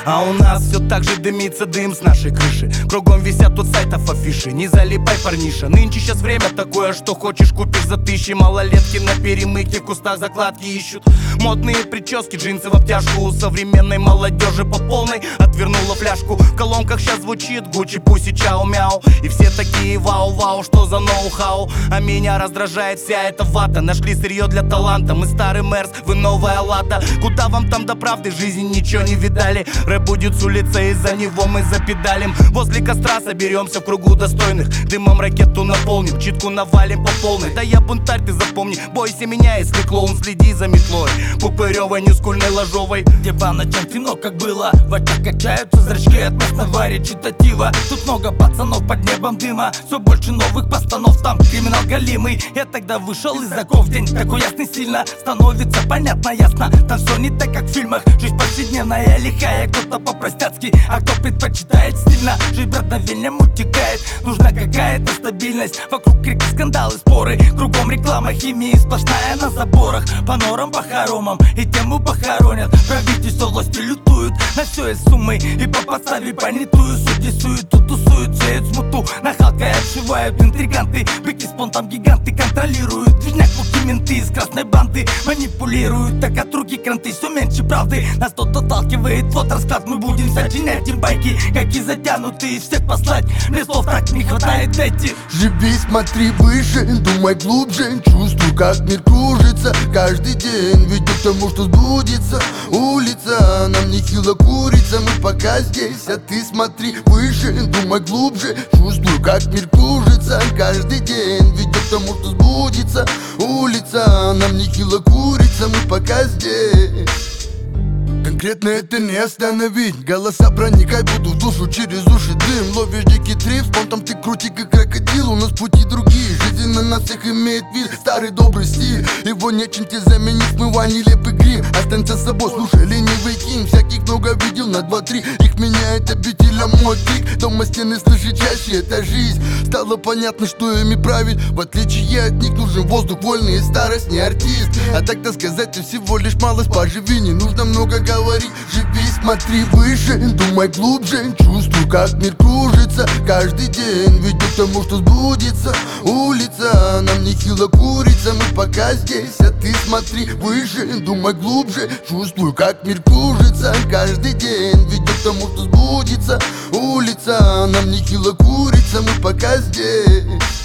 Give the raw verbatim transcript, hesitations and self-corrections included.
А у нас все так же дымится дым с нашей крыши. Кругом висят тут сайтов афиши. Не залипай, парниша, нынче сейчас время такое, что хочешь купишь за тысячи. Малолетки на перемыке в кустах закладки ищут. Модные прически, джинсы в обтяжку. У современной молодежи по полной отвернула фляжку. В колонках сейчас звучит Гуччи, Пуси, Чау, Мяу. И все такие вау-вау, что за ноу-хау. А меня раздражает вся эта вата. Нашли сырье для таланта, мы старый Мерс, вы новая Лада. Куда вам там до правды, жизни ничего не видали. Рэп будет с улицы, из-за него мы запедалим. Возле костра соберемся в кругу достойных. Дымом ракету наполним, читку навалим по полной. Да я бунтарь, ты запомни, бойся меня, если клоун, следи за метлой пупырёвой, нескульной, ложовой. Где по ночам темно, как было, в очах качаются зрачки от местного речитатива. Тут много пацанов под небом дыма, все больше новых постанов, там криминал галимый. Я тогда вышел из оков, день такой ясный сильно становится понятно, ясно. Там все не так, как в фильмах, жизнь повседневная, лихая. Кто-то по-простяцки, а кто предпочитает стильно. Жизнь мгновением утекает, нужна какая-то стабильность. Вокруг крики, скандалы, споры, кругом реклама, химия сплошная на заборах. По норам, по хоромам, и тему похоронят. Правительство власти лютуют, на все есть суммы. И по подставе понятую судьи суету тусуют, сеют смуту. Нахалкой отшивают интриганты, быки с понтом гиганты контролируют. Движняк, муки, менты из красной банды манипулируют, так от руки кранты все меньше правды. Нас тот отталкивает, вот расклад, мы будем сочинять им байки, какие затянутые, всех послать. Мне слов так не хватает, эти. Живи, смотри выше, думай глубже, чувствуй, как мир кружится. Каждый день ведет к тому, что сбудется. Улица, нам нехило курица, мы пока здесь, а ты смотри выше, думай глубже, чувствуй, как мир кружится. Каждый день ведет к тому, что сбудется. Улица, нам нехило курица, мы пока здесь. Конкретно это не остановить. Голоса проникай будут в душу через уши дым. Ловишь дикий трип, спонтом ты крути как крокодил. У нас пути другие, жизнь на нас всех имеет вид. Старый добрый стиль, его нечем тебе заменить. Смывай нелепый грим, останься с собой, слушай ленивый кин. Всяких много видел на два-три, их меняет обитель, а мой крик. Дома стены слышит чаще, это жизнь. Стало понятно, что ими править. В отличие от них нужен воздух вольный и старость, не артист. А так-то сказать, ты всего лишь малость, поживи, не нужно много говорить. Живи, смотри выше, думай глубже, чувствуй, как мир кружится. Каждый день ведет к тому, что сбудется. Улица, нам нехило курица, мы пока здесь, а ты смотри выше, думай глубже, чувствуй, как мир кружится. Каждый день ведет к тому, что сбудется. Улица, нам нехило курица, мы пока здесь.